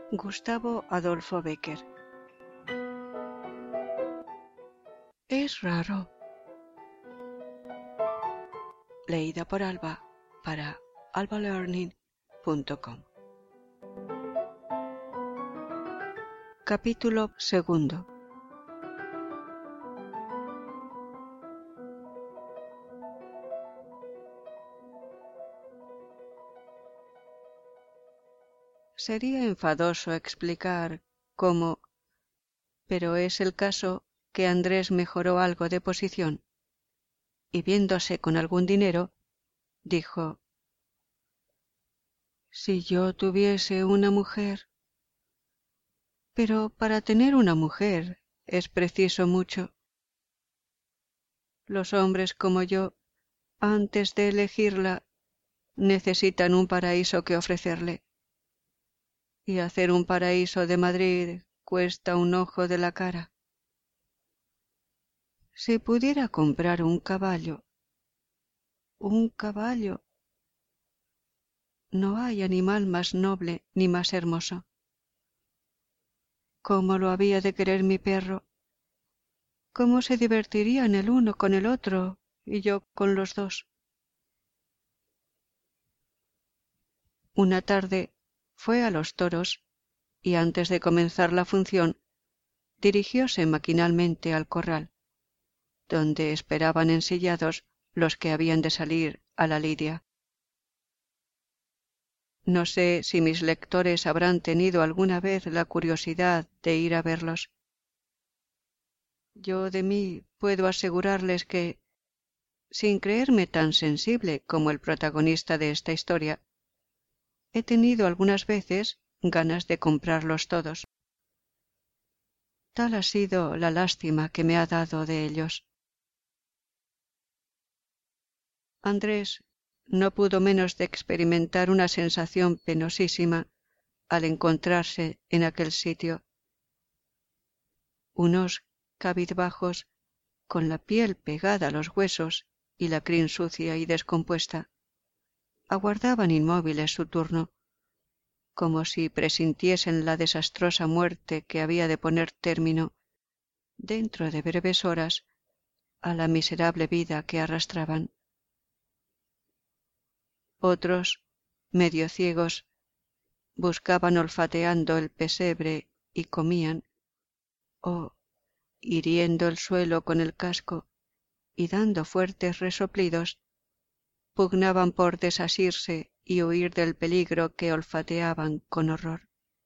Gustavo Adolfo Bécquer. Es raro. Leída por Alba para albalearning.com. Capítulo 2. Sería enfadoso explicar cómo, pero es el caso que Andrés mejoró algo de posición y viéndose con algún dinero, dijo: «Si yo tuviese una mujer». Pero para tener una mujer es preciso mucho. Los hombres como yo, antes de elegirla, necesitan un paraíso que ofrecerle. Y hacer un paraíso de Madrid cuesta un ojo de la cara. Si pudiera comprar un caballo, no hay animal más noble ni más hermoso. ¿Cómo lo había de querer mi perro? ¿Cómo se divertirían el uno con el otro y yo con los dos? Una tarde fue a los toros y antes de comenzar la función dirigióse maquinalmente al corral, donde esperaban ensillados los que habían de salir a la lidia. No sé si mis lectores habrán tenido alguna vez la curiosidad de ir a verlos. Yo de mí puedo asegurarles que, sin creerme tan sensible como el protagonista de esta historia, he tenido algunas veces ganas de comprarlos todos. Tal ha sido la lástima que me ha dado de ellos. Andrés no pudo menos de experimentar una sensación penosísima al encontrarse en aquel sitio. Unos cabizbajos, con la piel pegada a los huesos y la crin sucia y descompuesta, aguardaban inmóviles su turno, como si presintiesen la desastrosa muerte que había de poner término, dentro de breves horas, a la miserable vida que arrastraban. Otros, medio ciegos, buscaban olfateando el pesebre y comían, o, hiriendo el suelo con el casco y dando fuertes resoplidos, pugnaban por desasirse y huir del peligro que olfateaban con horror.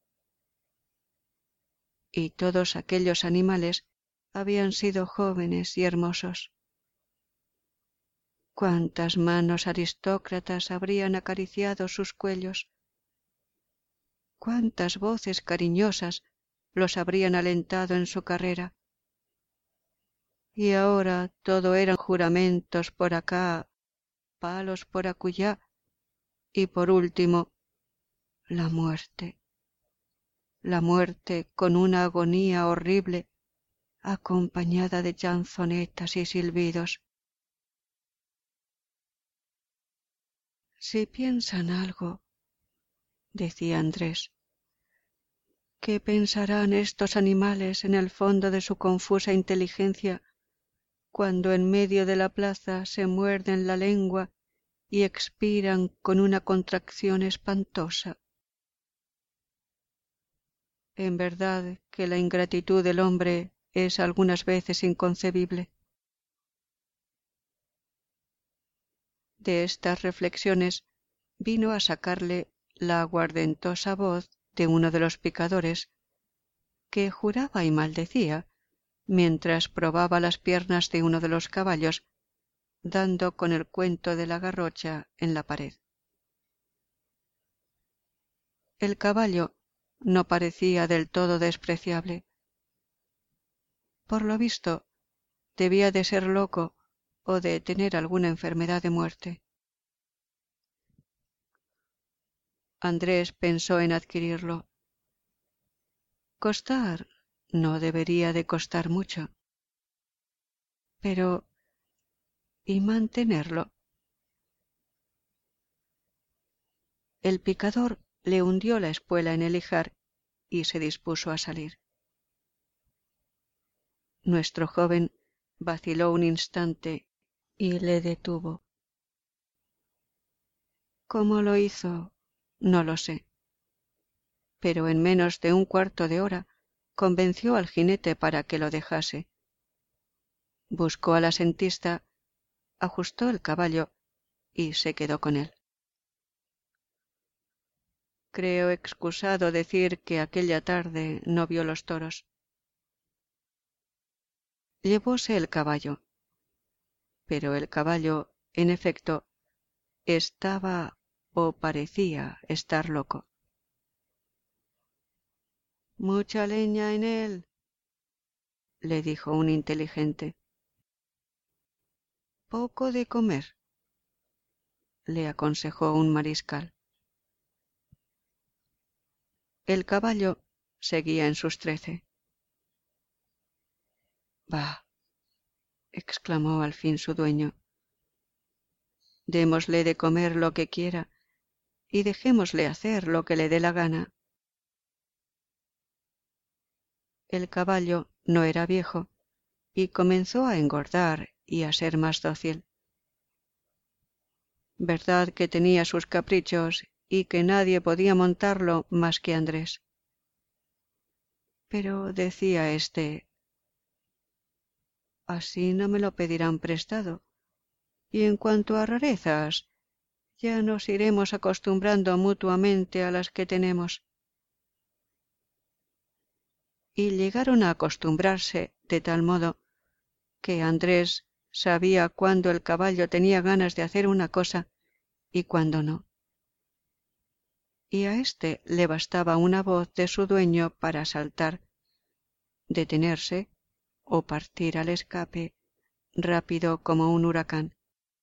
Y todos aquellos animales habían sido jóvenes y hermosos. ¿Cuántas manos aristócratas habrían acariciado sus cuellos? ¿Cuántas voces cariñosas los habrían alentado en su carrera? Y ahora todo eran juramentos por acá, palos por acullá, y por último, la muerte con una agonía horrible, acompañada de chanzonetas y silbidos. Si piensan algo, decía Andrés, ¿qué pensarán estos animales en el fondo de su confusa inteligencia cuando en medio de la plaza se muerden la lengua y expiran con una contracción espantosa? En verdad que la ingratitud del hombre es algunas veces inconcebible. De estas reflexiones vino a sacarle la aguardentosa voz de uno de los picadores, que juraba y maldecía mientras probaba las piernas de uno de los caballos, dando con el cuento de la garrocha en la pared. El caballo no parecía del todo despreciable. Por lo visto, debía de ser loco o de tener alguna enfermedad de muerte. Andrés pensó en adquirirlo. Costar no debería de costar mucho. Pero ¿y mantenerlo? El picador le hundió la espuela en el ijar y se dispuso a salir. Nuestro joven vaciló un instante y le detuvo. ¿Cómo lo hizo? No lo sé. Pero en menos de un cuarto de hora convenció al jinete para que lo dejase. Buscó al asentista, ajustó el caballo y se quedó con él. Creo excusado decir que aquella tarde no vio los toros. Llevóse el caballo, pero el caballo, en efecto, estaba o parecía estar loco. «Mucha leña en él», le dijo un inteligente. «Poco de comer», le aconsejó un mariscal. El caballo seguía en sus 13. «Bah», exclamó al fin su dueño, «démosle de comer lo que quiera y dejémosle hacer lo que le dé la gana». El caballo no era viejo y comenzó a engordar y a ser más dócil. Verdad que tenía sus caprichos y que nadie podía montarlo más que Andrés. Pero decía éste: «Así no me lo pedirán prestado, y en cuanto a rarezas, ya nos iremos acostumbrando mutuamente a las que tenemos». Y llegaron a acostumbrarse de tal modo que Andrés sabía cuándo el caballo tenía ganas de hacer una cosa y cuándo no. Y a éste le bastaba una voz de su dueño para saltar, detenerse o partir al escape, rápido como un huracán.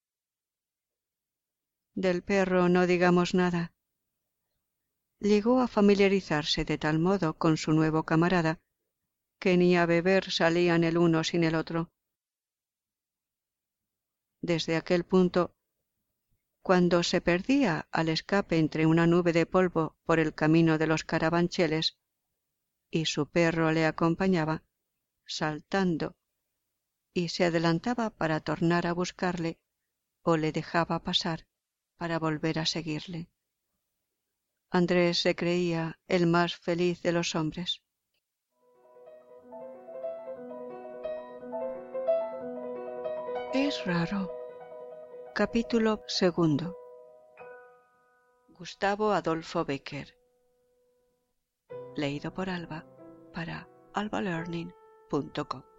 Del perro no digamos nada. Llegó a familiarizarse de tal modo con su nuevo camarada que ni a beber salían el uno sin el otro. Desde aquel punto, cuando se perdía al escape entre una nube de polvo por el camino de los carabancheles, y su perro le acompañaba, saltando, y se adelantaba para tornar a buscarle, o le dejaba pasar para volver a seguirle. Andrés se creía el más feliz de los hombres. Es raro. Capítulo 2. Gustavo Adolfo Bécquer. Leído por Alba para albalearning.com.